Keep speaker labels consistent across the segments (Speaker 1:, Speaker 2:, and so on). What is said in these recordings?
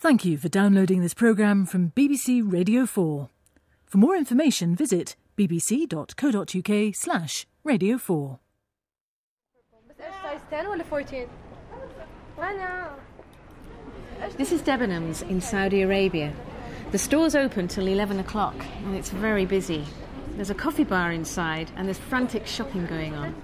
Speaker 1: Thank you for downloading this programme from BBC Radio 4. For more information, visit bbc.co.uk/Radio 4.
Speaker 2: size 10 or 14?
Speaker 3: This is Debenhams in Saudi Arabia. The store's open till 11 o'clock and it's very busy. There's a coffee bar inside and there's frantic shopping going on.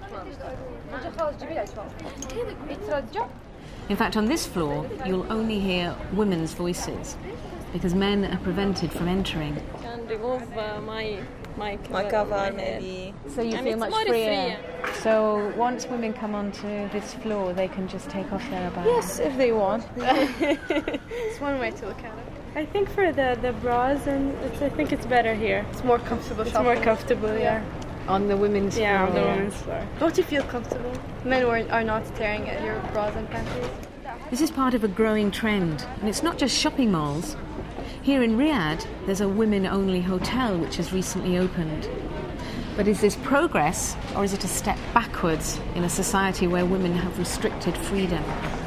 Speaker 3: In fact, on this floor, you'll only hear women's voices because men are prevented from entering.
Speaker 4: Can remove my
Speaker 5: cover, maybe.
Speaker 3: So you feel much freer. So once women come onto this floor, they can just take off their abaya?
Speaker 2: Yes, if they want. It's one way to look at it. I think for the bras, I think it's better here. It's more comfortable. It's more comfortable, yeah.
Speaker 3: On the women's floor?
Speaker 2: Yeah, on the women's floor. Don't you feel comfortable? Men are not staring at your bras and panties.
Speaker 3: This is part of a growing trend, and it's not just shopping malls. Here in Riyadh, there's a women-only hotel which has recently opened. But is this progress, or is it a step backwards in a society where women have restricted freedom?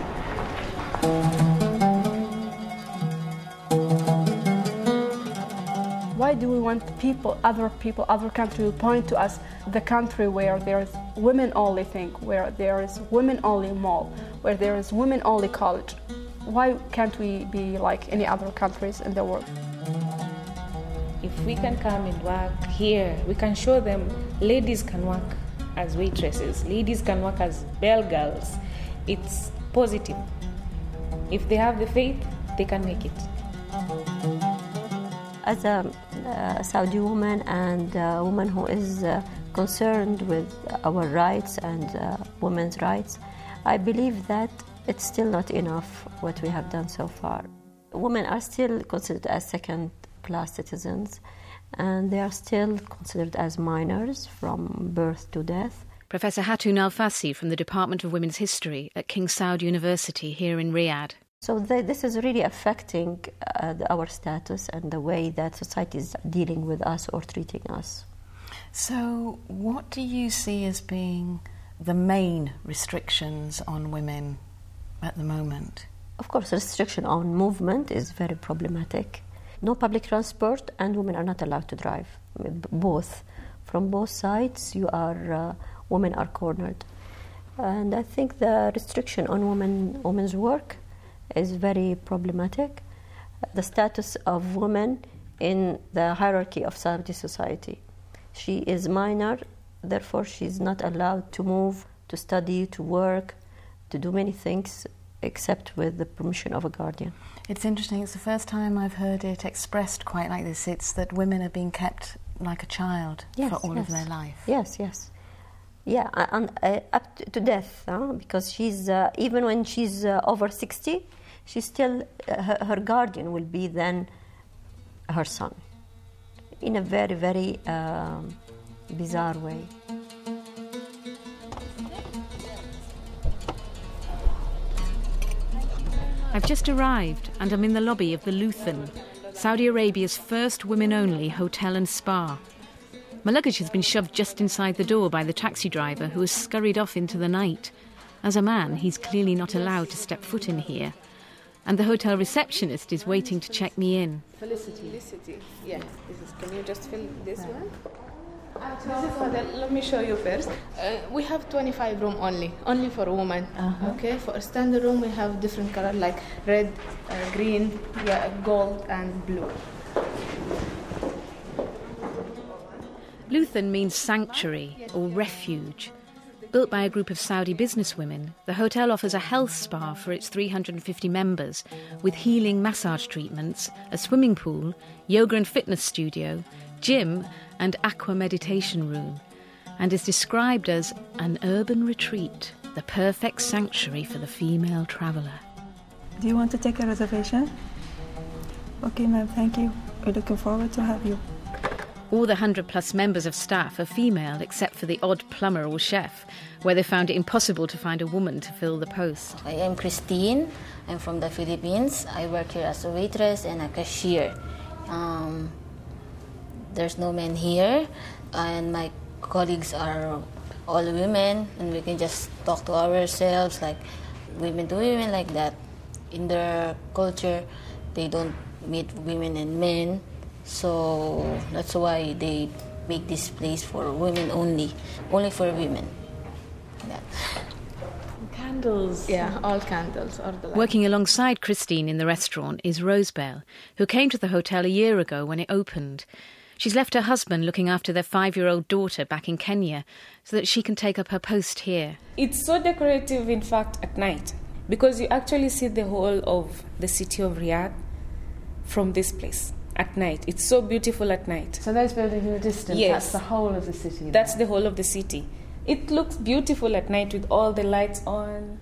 Speaker 6: Why do we want other countries to point to us the country where there is women-only thing, where there is women-only mall, where there is women-only college? Why can't we be like any other countries in the world?
Speaker 7: If we can come and work here, we can show them ladies can work as waitresses, ladies can work as bell girls. It's positive. If they have the faith, they can make it.
Speaker 8: As a Saudi woman and a woman who is concerned with our rights and women's rights, I believe that it's still not enough what we have done so far. Women are still considered as second-class citizens, and they are still considered as minors from birth to death.
Speaker 3: Professor Hatoun Al-Fassi from the Department of Women's History at King Saud University here in Riyadh.
Speaker 8: So this is really affecting our status and the way that society is dealing with us or treating us.
Speaker 3: So what do you see as being the main restrictions on women at the moment?
Speaker 8: Of course, restriction on movement is very problematic. No public transport, and women are not allowed to drive. Both. From both sides, women are cornered. And I think the restriction on women's work is very problematic. The status of women in the hierarchy of Saudi society. She is minor, therefore she is not allowed to move, to study, to work, to do many things except with the permission of a guardian.
Speaker 3: It's interesting, it's the first time I've heard it expressed quite like this. It's that women are being kept like a child for all of their life.
Speaker 8: Yes. Yeah, up to death, because she's even when she's over 60, she's still her guardian will be then her son, in a very, very bizarre way.
Speaker 3: I've just arrived and I'm in the lobby of the Luthan, Saudi Arabia's first women-only hotel and spa. My luggage has been shoved just inside the door by the taxi driver who has scurried off into the night. As a man, he's clearly not allowed to step foot in here. And the hotel receptionist is waiting to check me in.
Speaker 9: Felicity. Yes. Can you just fill this one? Let me show you first. We have 25 room only for women. Okay. For a standard room, we have different color like red, green, gold, and blue.
Speaker 3: Luthan means sanctuary or refuge. Built by a group of Saudi businesswomen, the hotel offers a health spa for its 350 members with healing massage treatments, a swimming pool, yoga and fitness studio, gym and aqua meditation room, and is described as an urban retreat, the perfect sanctuary for the female traveller.
Speaker 10: Do you want to take a reservation? Okay, ma'am, thank you. We're looking forward to have you.
Speaker 3: All the 100-plus members of staff are female, except for the odd plumber or chef, where they found it impossible to find a woman to fill the post.
Speaker 11: I am Christine. I'm from the Philippines. I work here as a waitress and a cashier. There's no men here, and my colleagues are all women, and we can just talk to ourselves like women to women like that. In their culture, they don't meet women and men. So that's why they make this place for women only for women. Yeah.
Speaker 9: Candles. Yeah, all candles. All the lights.
Speaker 3: Working alongside Christine in the restaurant is Rosebell, who came to the hotel a year ago when it opened. She's left her husband looking after their 5-year-old daughter back in Kenya so that she can take up her post here.
Speaker 7: It's so decorative, in fact, at night, because you actually see the whole of the city of Riyadh from this place at night. It's so beautiful at night.
Speaker 5: So those buildings in the distance,
Speaker 7: yes,
Speaker 5: that's the whole of the city?
Speaker 7: That's the whole of the city. It looks beautiful at night with all the lights on.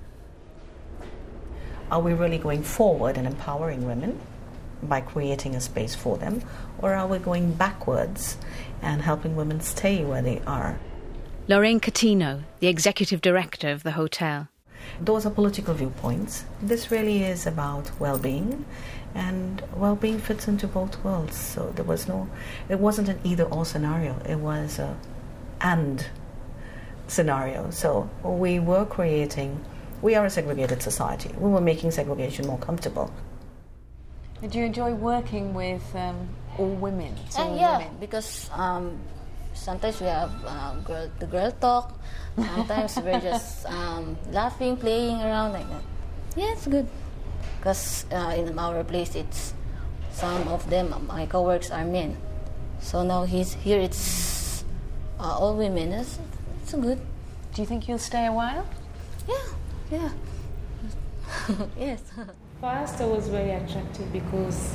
Speaker 12: Are we really going forward and empowering women by creating a space for them, or are we going backwards and helping women stay where they are?
Speaker 3: Lorraine Catino, the executive director of the hotel.
Speaker 12: Those are political viewpoints. This really is about well-being, and well-being fits into both worlds. So it wasn't an either-or scenario, it was a and scenario. So we are a segregated society. We were making segregation more comfortable.
Speaker 5: Did you enjoy working with all women?
Speaker 11: Yeah, because sometimes we have the girl talk. Sometimes we're just laughing, playing around like that. Yeah, it's good. Because in our place, it's some of them, my co-workers are men. So now here it's all women. It's good.
Speaker 5: Do you think you'll stay a while?
Speaker 11: Yeah. Yes.
Speaker 7: First, I was very attracted because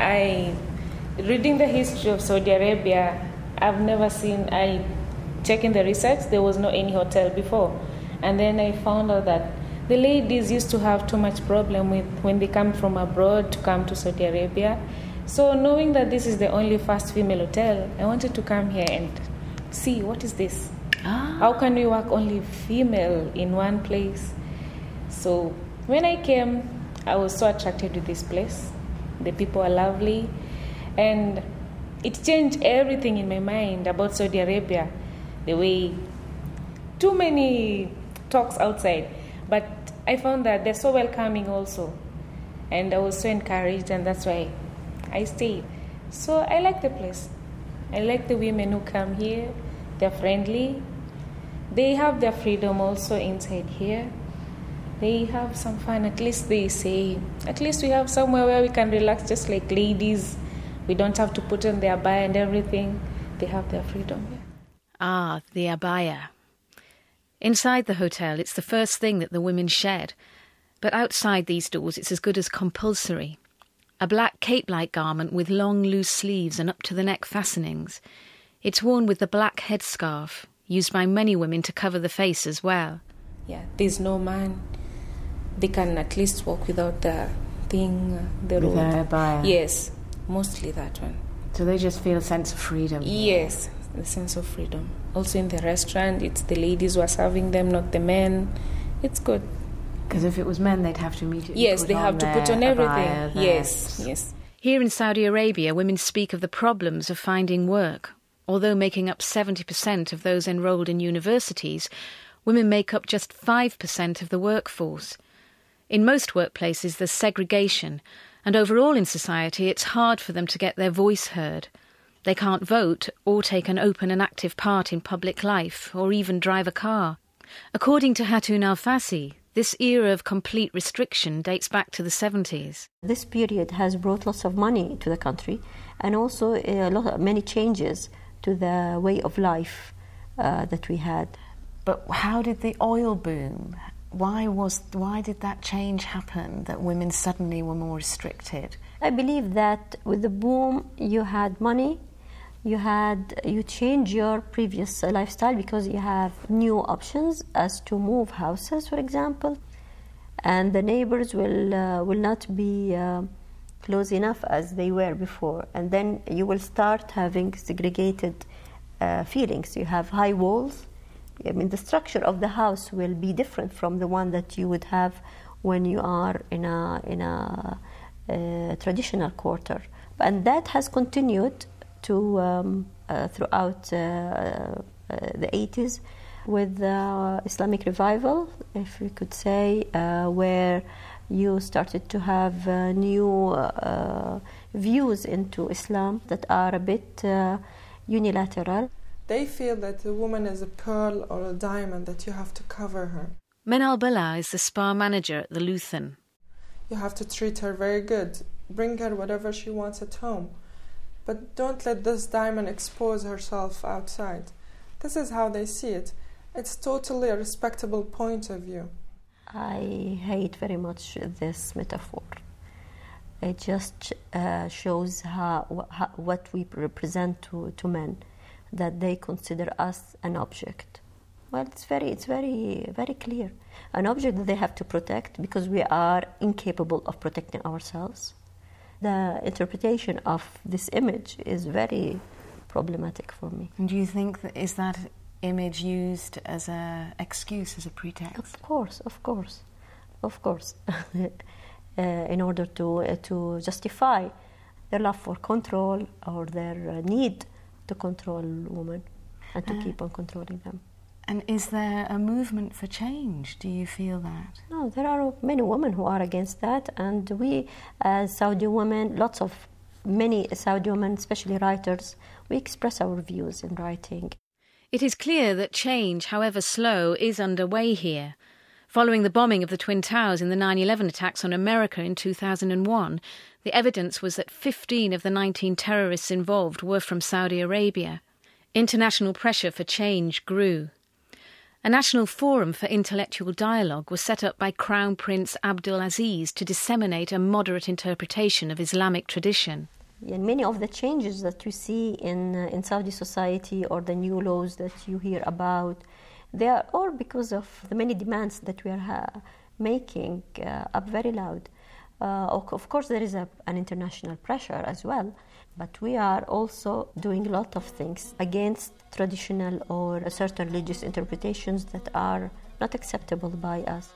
Speaker 7: reading the history of Saudi Arabia, I've never seen, I checked in the research, there was no any hotel before. And then I found out that the ladies used to have too much problem with when they come from abroad to come to Saudi Arabia. So knowing that this is the only first female hotel, I wanted to come here and see what is this. How can we work only female in one place? So when I came, I was so attracted to this place. The people are lovely, and it changed everything in my mind about Saudi Arabia. The way too many talks outside, but I found that they're so welcoming also, and I was so encouraged, and that's why I stayed. So I like the place. I like the women who come here. They're friendly. They have their freedom also inside here. They have some fun. At least they say, at least we have somewhere where we can relax just like ladies. We don't have to put on the abaya and everything. They have their freedom.
Speaker 3: Ah, the abaya. Inside the hotel, it's the first thing that the women shed. But outside these doors, it's as good as compulsory. A black cape-like garment with long, loose sleeves and up-to-the-neck fastenings. It's worn with the black headscarf, used by many women to cover the face as well.
Speaker 7: Yeah, there's no man. They can at least walk without the thing, the road.
Speaker 5: With their abaya?
Speaker 7: Yes, mostly that one.
Speaker 5: So they just feel a sense of freedom?
Speaker 7: Yes, the sense of freedom. Also in the restaurant, it's the ladies who are serving them, not the men. It's good.
Speaker 5: Because if it was men, they'd have to immediately
Speaker 7: Yes, they have to put on everything. Yes.
Speaker 3: Here in Saudi Arabia, women speak of the problems of finding work. Although making up 70% of those enrolled in universities, women make up just 5% of the workforce. In most workplaces, there's segregation, and overall in society, it's hard for them to get their voice heard. They can't vote or take an open and active part in public life, or even drive a car. According to Hatoun Al-Fassi, this era of complete restriction dates back to the 70s.
Speaker 8: This period has brought lots of money to the country, and also many changes to the way of life that we had.
Speaker 5: But how did the oil boom? Why did that change happen, that women suddenly were more restricted?
Speaker 8: I believe that with the boom, you had money, you change your previous lifestyle because you have new options as to move houses, for example, and the neighbors will not be close enough as they were before, and then you will start having segregated feelings. You have high walls. I mean, the structure of the house will be different from the one that you would have when you are in a traditional quarter, and that has continued to throughout the 80s with the Islamic revival, if we could say, where You started to have new views into Islam that are a bit unilateral.
Speaker 13: They feel that a woman is a pearl or a diamond, that you have to cover her.
Speaker 3: Menal Bala is the spa manager at the Luthen.
Speaker 13: You have to treat her very good. Bring her whatever she wants at home. But don't let this diamond expose herself outside. This is how they see it. It's totally a respectable point of view.
Speaker 8: I hate very much this metaphor. It just shows what we represent to men, that they consider us an object. Well, it's very clear. An object that they have to protect because we are incapable of protecting ourselves. The interpretation of this image is very problematic for me.
Speaker 5: And do you think is that image used as an excuse, as a pretext?
Speaker 8: Of course. In order to justify their love for control or their need to control women and to keep on controlling them.
Speaker 5: And is there a movement for change? Do you feel that?
Speaker 8: No, there are many women who are against that, and we, as Saudi women, many Saudi women, especially writers, we express our views in writing.
Speaker 3: It is clear that change, however slow, is underway here. Following the bombing of the Twin Towers in the 9/11 attacks on America in 2001, the evidence was that 15 of the 19 terrorists involved were from Saudi Arabia. International pressure for change grew. A national forum for intellectual dialogue was set up by Crown Prince Abdul Aziz to disseminate a moderate interpretation of Islamic tradition.
Speaker 8: And many of the changes that you see in Saudi society or the new laws that you hear about, they are all because of the many demands that we are making up very loud. Of course, there is an international pressure as well, but we are also doing a lot of things against traditional or certain religious interpretations that are not acceptable by us.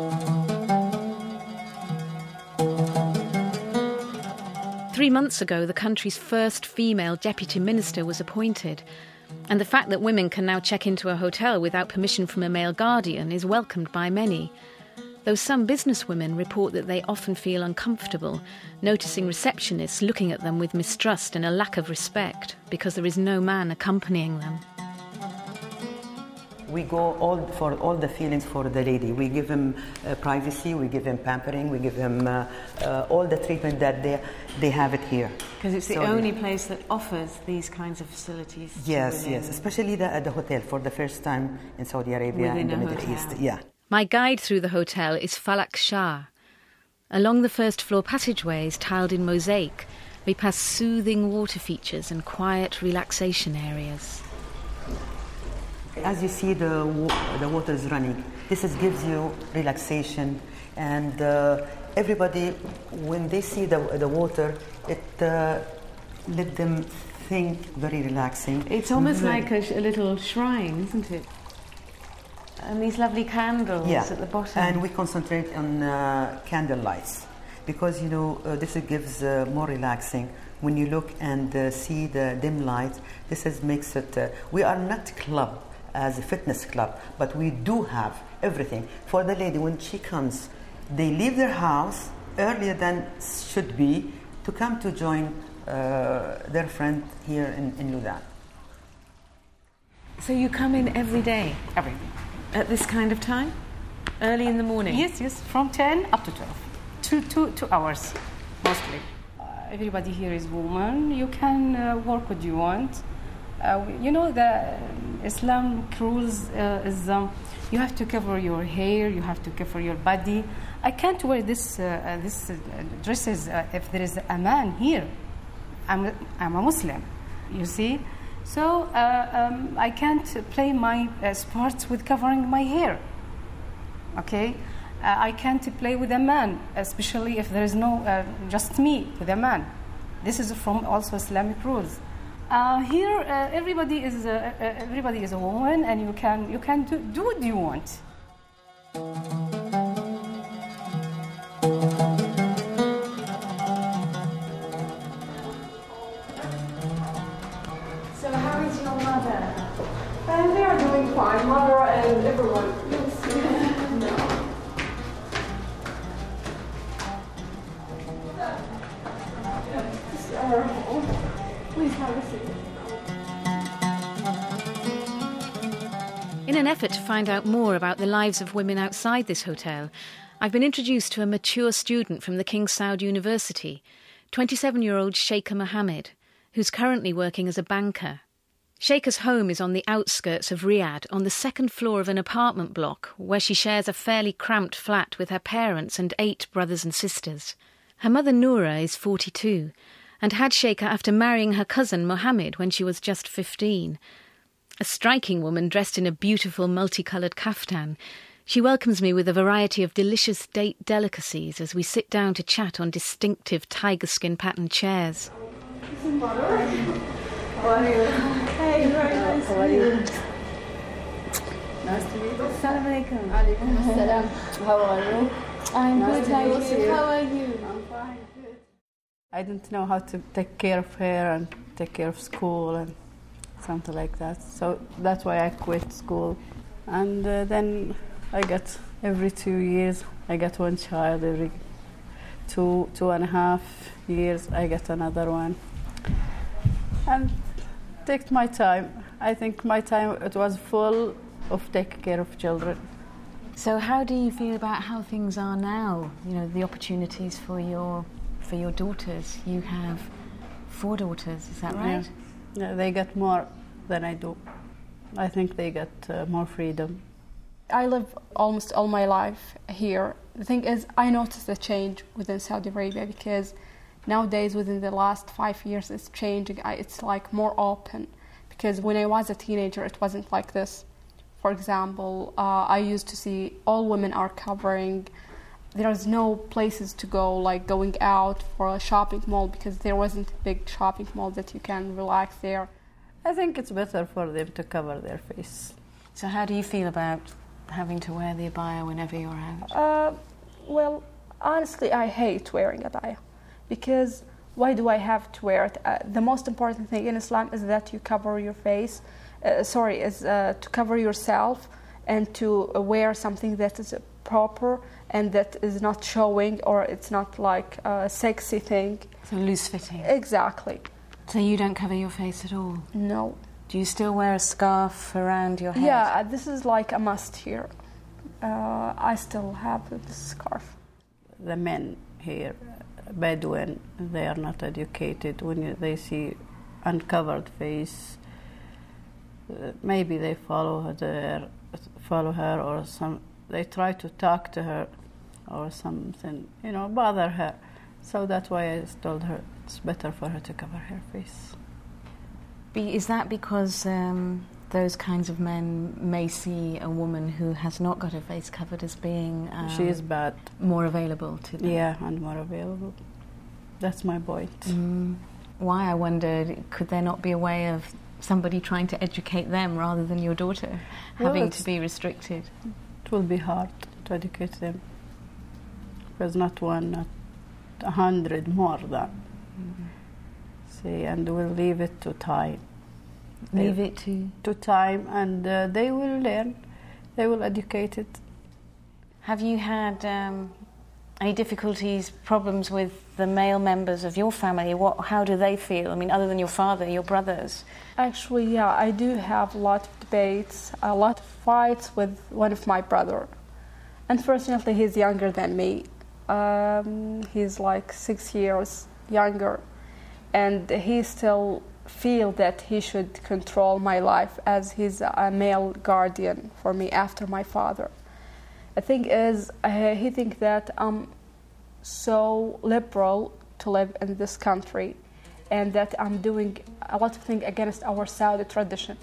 Speaker 3: 3 months ago, the country's first female deputy minister was appointed, and the fact that women can now check into a hotel without permission from a male guardian is welcomed by many. Though some businesswomen report that they often feel uncomfortable, noticing receptionists looking at them with mistrust and a lack of respect because there is no man accompanying them.
Speaker 14: We go for all the feelings for the lady. We give him privacy, we give him pampering, we give him all the treatment that they have it here.
Speaker 5: Because it's the only place that offers these kinds of facilities.
Speaker 14: Yes, especially the hotel for the first time in Saudi Arabia and the Middle East. Yeah.
Speaker 3: My guide through the hotel is Falak Shah. Along the first floor passageways tiled in mosaic, we pass soothing water features and quiet relaxation areas.
Speaker 14: As you see, the water is running. This gives you relaxation, and everybody, when they see the water, it let them think very relaxing.
Speaker 5: It's almost like a little shrine, isn't it? And these lovely candles at the bottom.
Speaker 14: And we concentrate on candle lights because, this gives more relaxing. When you look and see the dim light, makes it... we are not club as a fitness club, but we do have everything. For the lady, when she comes, they leave their house earlier than should be to come to join their friend here in Ludan.
Speaker 5: So you come in every day? Every day. At this kind of time? Early in the morning?
Speaker 15: Yes, from 10 up to 12. 2 hours, mostly. Everybody here is woman. You can work what you want. The Islamic rules is you have to cover your hair, you have to cover your body. I can't wear this dresses if there is a man here. I'm a Muslim, you see. So I can't play my sports with covering my hair. Okay, I can't play with a man, especially if there is no just me with a man. This is from also Islamic rules. Here, everybody is a woman, and you can do what you want.
Speaker 2: So how is your mother? And they are doing fine, mother and everyone.
Speaker 6: her home. Please have a seat.
Speaker 3: In an effort to find out more about the lives of women outside this hotel, I've been introduced to a mature student from the King Saud University, 27-year-old Sheikha Mohammed, who's currently working as a banker. Sheikha's home is on the outskirts of Riyadh, on the second floor of an apartment block where she shares a fairly cramped flat with her parents and 8 brothers and sisters. Her mother Noura is 42 and had Sheikha after marrying her cousin Mohammed when she was just 15. A striking woman dressed in a beautiful multicoloured kaftan, she welcomes me with a variety of delicious date delicacies as we sit down to chat on distinctive tiger skin patterned chairs.
Speaker 6: How are you? Hey, very nice to meet you.
Speaker 16: Nice to meet you.
Speaker 6: Assalamu alaikum. Alaikum assalam. How are you? I'm good, thank you. How are you? I'm fine, good.
Speaker 16: I didn't know how to take care of her and take care of school and something like that. So that's why I quit school. And then I get, every 2 years, I get one child. Every 2.5 years, I get another one. And take my time. I think my time, it was full of taking care of children.
Speaker 3: So how do you feel about how things are now? You know, the opportunities for your daughters. You have 4 daughters, is that right?
Speaker 16: Yeah, they get more than I do. I think they get more freedom.
Speaker 6: I live almost all my life here. The thing is, I noticed a change within Saudi Arabia because nowadays, within the last 5 years, it's changing. It's like more open. Because when I was a teenager, it wasn't like this. For example, I used to see all women are covering. There's no places to go, like going out for a shopping mall, because there wasn't a big shopping mall that you can relax there.
Speaker 16: I think it's better for them to cover their face.
Speaker 3: So how do you feel about having to wear the abaya whenever you're out?
Speaker 6: Well, honestly, I hate wearing abaya. Because why do I have to wear it? The most important thing in Islam is that you cover your face. To cover yourself and to wear something that is proper and that is not showing, or it's not like a sexy thing.
Speaker 3: So loose fitting.
Speaker 6: Exactly.
Speaker 3: So you don't cover your face at all?
Speaker 6: No.
Speaker 3: Do you still wear a scarf around your head?
Speaker 6: Yeah, this is like a must here. I still have this scarf.
Speaker 16: The men here, Bedouin, they are not educated. When they see uncovered face, maybe they follow her, or they try to talk to her or something, bother her. So that's why I told her it's better for her to cover her face.
Speaker 3: Is that because those kinds of men may see a woman who has not got her face covered as being
Speaker 16: she is bad,
Speaker 3: more available to them?
Speaker 16: Yeah, and more available. That's my point.
Speaker 3: Why, I wondered, could there not be a way of somebody trying to educate them rather than your daughter having to be restricted?
Speaker 16: It will be hard to educate them. There's not one, not 100 more than. See, and we'll leave it to time.
Speaker 3: Leave it to
Speaker 16: time, and they will learn. They will educate it.
Speaker 3: Have you had any difficulties, problems with the male members of your family? How do they feel? I mean, other than your father, your brothers?
Speaker 6: Actually, yeah, I do have a lot of debates, a lot of fights with one of my brother. Unfortunately, he's younger than me. He's like 6 years younger, and he still feels that he should control my life as he's a male guardian for me after my father. The thing is, he thinks that I'm so liberal to live in this country and that I'm doing a lot of things against our Saudi tradition.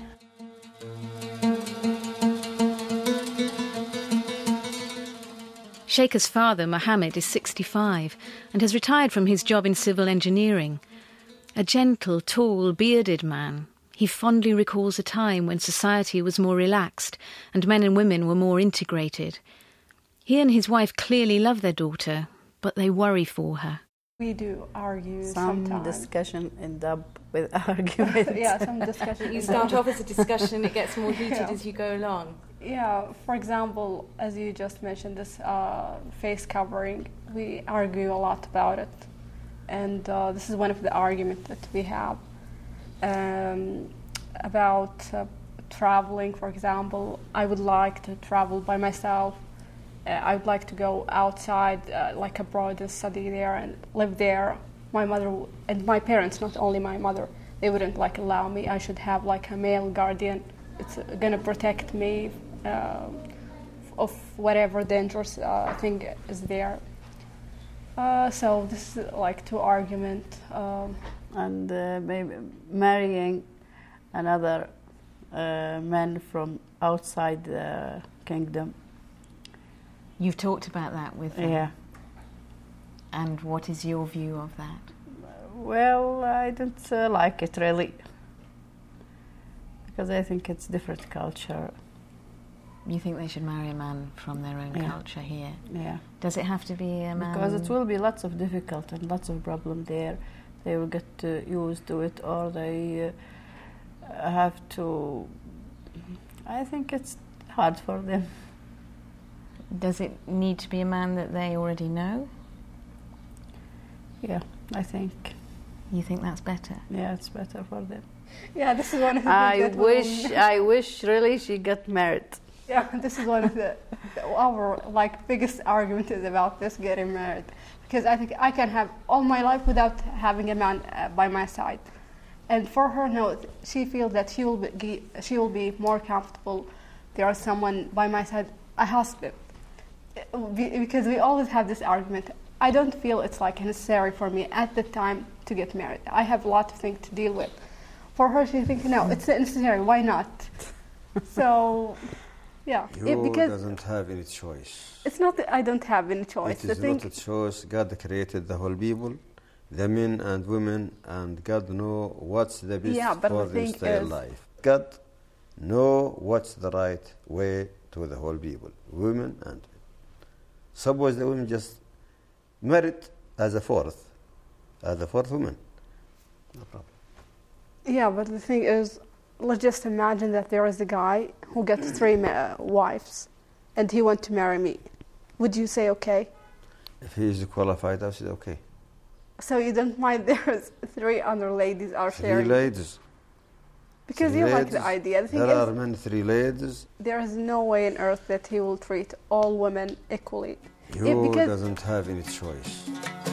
Speaker 3: Sheikha's father, Mohammed, is 65 and has retired from his job in civil engineering. A gentle, tall, bearded man, he fondly recalls a time when society was more relaxed and men and women were more integrated. He and his wife clearly love their daughter, but they worry for her.
Speaker 6: We do argue
Speaker 16: sometimes. Some discussion end up with argument.
Speaker 6: Yeah, some discussion.
Speaker 3: You start off as a discussion, it gets more heated as you go along.
Speaker 6: Yeah, for example, as you just mentioned, this face covering, we argue a lot about it. and this is one of the arguments that we have about traveling. For example, I would like to travel by myself. I would like to go outside, like abroad, and study there and live there. My mother and my parents, not only my mother, they wouldn't like allow me. I should have like a male guardian. It's gonna protect me of whatever dangerous thing is there. So this is like two arguments.
Speaker 16: And maybe marrying another man from outside the kingdom.
Speaker 5: You've talked about that with them?
Speaker 16: Yeah.
Speaker 5: And what is your view of that?
Speaker 16: Well, I don't like it really, because I think it's different culture.
Speaker 5: You think they should marry a man from their own culture here?
Speaker 16: Yeah.
Speaker 5: Does it have to be a man?
Speaker 16: Because it will be lots of difficult and lots of problem there. They will get used to it, or they have to. I think it's hard for them.
Speaker 5: Does it need to be a man that they already know?
Speaker 16: Yeah, I think.
Speaker 5: You think that's better?
Speaker 16: Yeah, it's better for them.
Speaker 6: Yeah, this is one of the
Speaker 16: I wish really she got married.
Speaker 6: Yeah, this is one of our like biggest argument is about this getting married, because I think I can have all my life without having a man by my side, and for her, no, she feels that she will be more comfortable. There is someone by my side, a husband, because we always have this argument. I don't feel it's like necessary for me at the time to get married. I have a lot of things to deal with. For her, she thinks, no, it's necessary. Why not? So, yeah.
Speaker 17: Because doesn't have any choice.
Speaker 6: It's not that I don't have any choice.
Speaker 17: It is not a choice. God created the whole people, the men and women, and God know what's the best for this their life. God know what's the right way to the whole people, women and men. Suppose the women just married as a fourth woman. No problem.
Speaker 6: Yeah, but the thing is, let's just imagine that there is a guy who gets 3 wives, and he wants to marry me. Would you say okay?
Speaker 17: If he is qualified, I said okay.
Speaker 6: So you don't mind there's 3 other ladies are sharing?
Speaker 17: 3 ladies.
Speaker 6: Because you like the idea. The thing
Speaker 17: there are many 3 ladies.
Speaker 6: There is no way on earth that he will treat all women equally.
Speaker 17: You doesn't have any choice.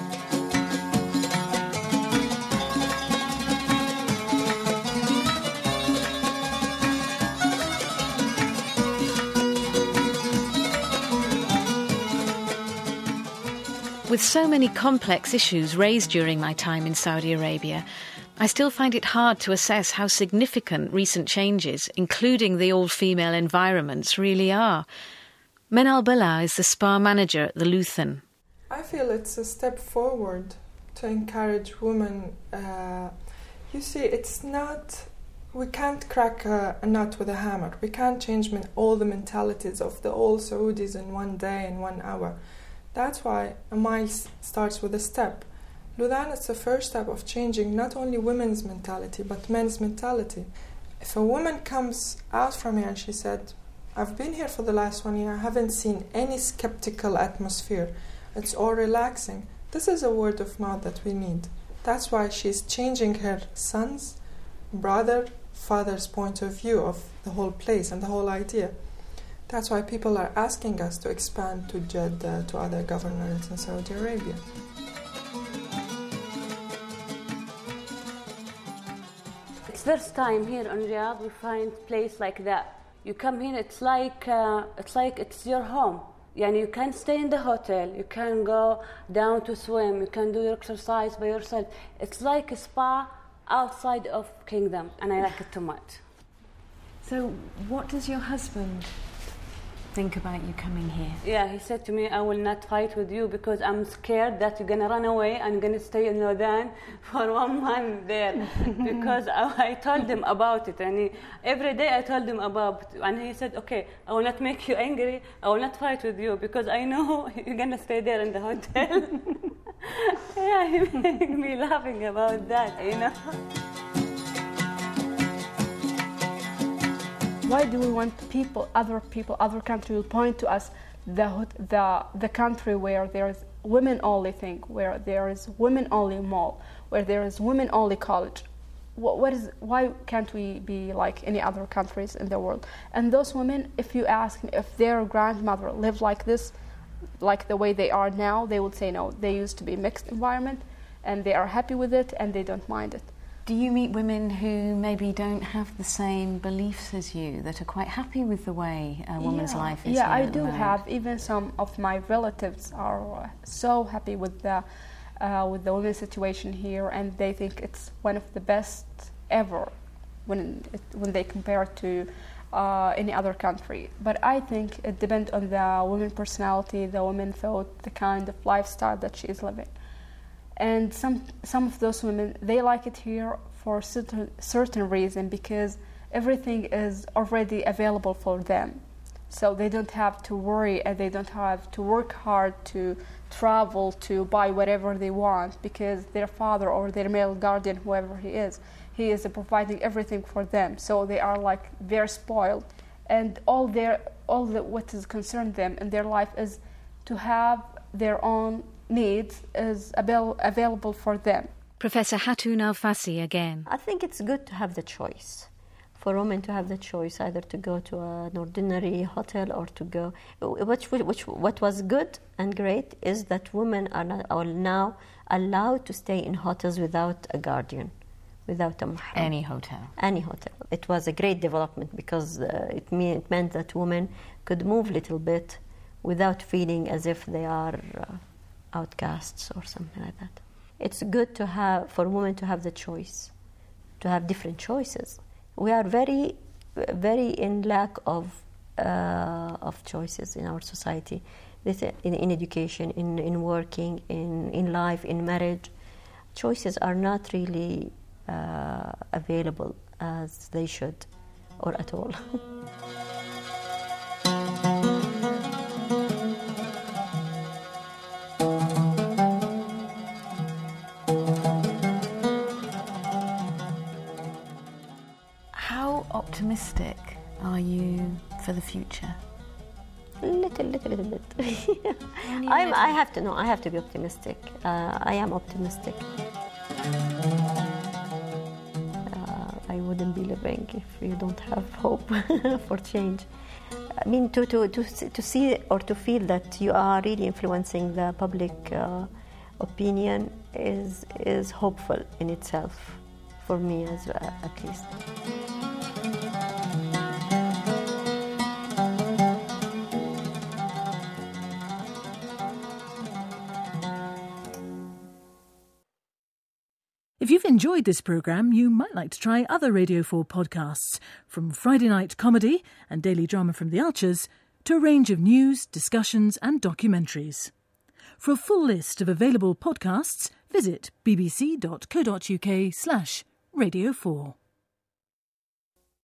Speaker 3: With so many complex issues raised during my time in Saudi Arabia, I still find it hard to assess how significant recent changes, including the all-female environments, really are. Menal Bala is the spa manager at the Luthen.
Speaker 13: I feel it's a step forward to encourage women. You see, it's not... We can't crack a nut with a hammer. We can't change all the mentalities of the all Saudis in one day and 1 hour. That's why a mile starts with a step. Luthen is the first step of changing not only women's mentality, but men's mentality. If a woman comes out from here and she said, I've been here for the last 1 year, I haven't seen any skeptical atmosphere. It's all relaxing. This is a word of mouth that we need. That's why she's changing her son's, brother, father's point of view of the whole place and the whole idea. That's why people are asking us to expand to Jeddah, to other governorates in Saudi Arabia.
Speaker 18: It's first time here in Riyadh we find place like that. You come here, it's like it's your home. Yani you can stay in the hotel, you can go down to swim, you can do your exercise by yourself. It's like a spa outside of Kingdom, and I like it too much.
Speaker 5: So what does your husband think about you coming here?
Speaker 18: Yeah, he said to me, I will not fight with you because I'm scared that you're going to run away and going to stay in Luthen for 1 month there. Because I told him about it, and every day I told him about it. And he said, okay, I will not make you angry, I will not fight with you because I know you're going to stay there in the hotel. Yeah, he made me laughing about that, you know.
Speaker 6: Why do we want other countries will point to us the country where there is women-only thing, where there is women-only mall, where there is women-only college. Why can't we be like any other countries in the world? And those women, if you ask if their grandmother lived like this, like the way they are now, they would say no. They used to be a mixed environment, and they are happy with it, and they don't mind it.
Speaker 5: Do you meet women who maybe don't have the same beliefs as you, that are quite happy with the way a woman's life is?
Speaker 6: Yeah, I do have. Even some of my relatives are so happy with the women's situation here, and they think it's one of the best ever when they compare it to any other country. But I think it depends on the woman's personality, the woman thought, the kind of lifestyle that she is living. And some of those women, they like it here for certain reason, because everything is already available for them. So they don't have to worry, and they don't have to work hard to travel to buy whatever they want, because their father or their male guardian, whoever he is providing everything for them. So they are like very spoiled, and all what is concerned them in their life is to have their own needs is available for them.
Speaker 3: Professor Hatoun El-Fassi again.
Speaker 8: I think it's good to have the choice. For women to have the choice either to go to an ordinary hotel or to go... What was good and great is that women are now allowed to stay in hotels without a guardian, without a mahram.
Speaker 5: Any hotel.
Speaker 8: Any hotel. It was a great development, because it meant that women could move a little bit without feeling as if they are outcasts or something like that. It's good for women to have the choice, to have different choices. We are very, very in lack of choices in our society, in education, in working, in life, in marriage. Choices are not really available as they should, or at all.
Speaker 5: Optimistic are you for the future?
Speaker 8: Little bit. I have to be optimistic. I am optimistic. I wouldn't be living if you don't have hope for change. I mean, to see or to feel that you are really influencing the public opinion is hopeful in itself, for me at least.
Speaker 1: If you've enjoyed this programme, you might like to try other Radio 4 podcasts, from Friday night comedy and daily drama from The Archers to a range of news, discussions and documentaries. For a full list of available podcasts, visit bbc.co.uk/Radio 4.